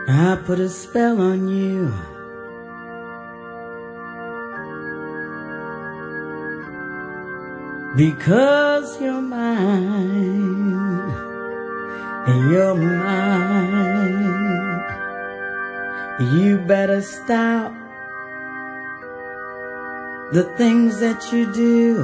I put a spell on you. Because you're mine, and you're mine. You better stop the things that you do.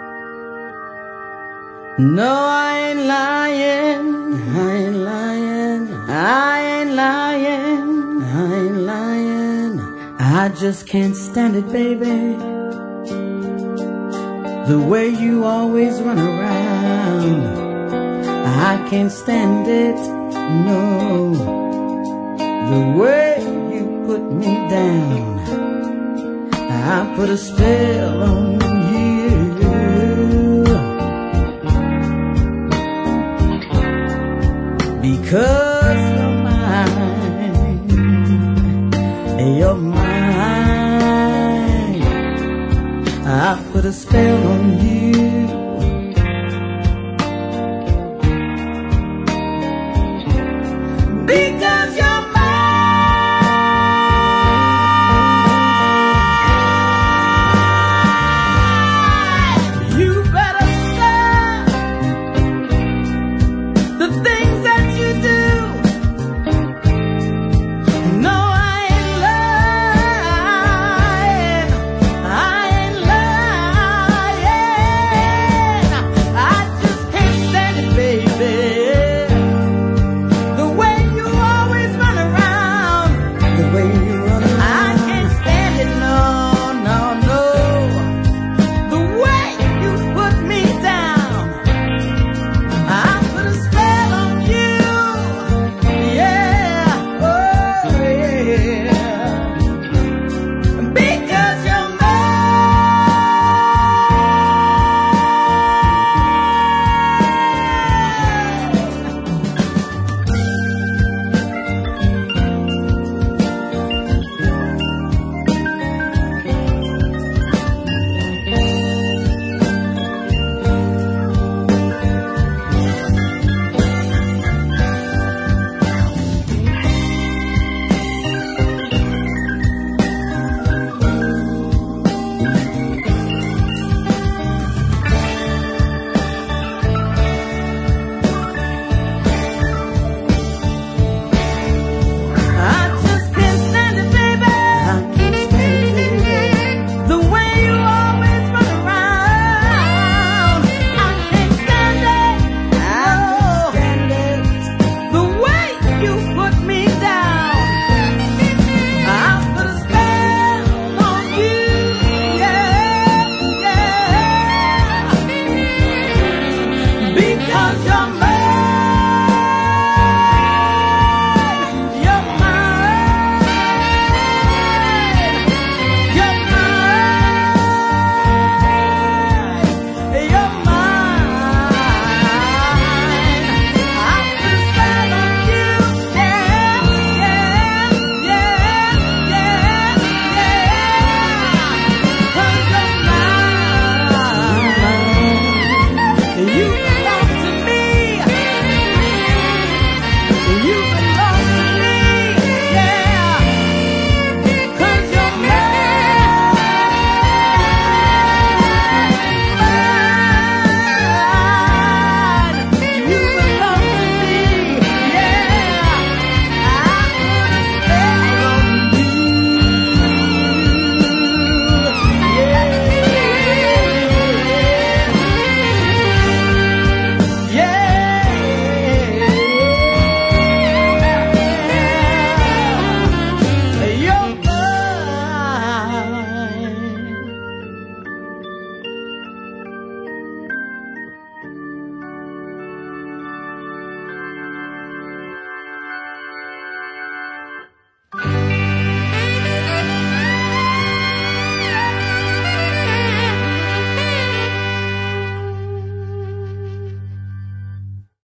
No, I ain't lying, I ain't lying, I ain't lying, I ain't lying. I just can't stand it, baby, the way you always run around. I can't stand it, no, the way you put me down. I put a spell on you. Because you're mine, you're mine. I put a spell on you.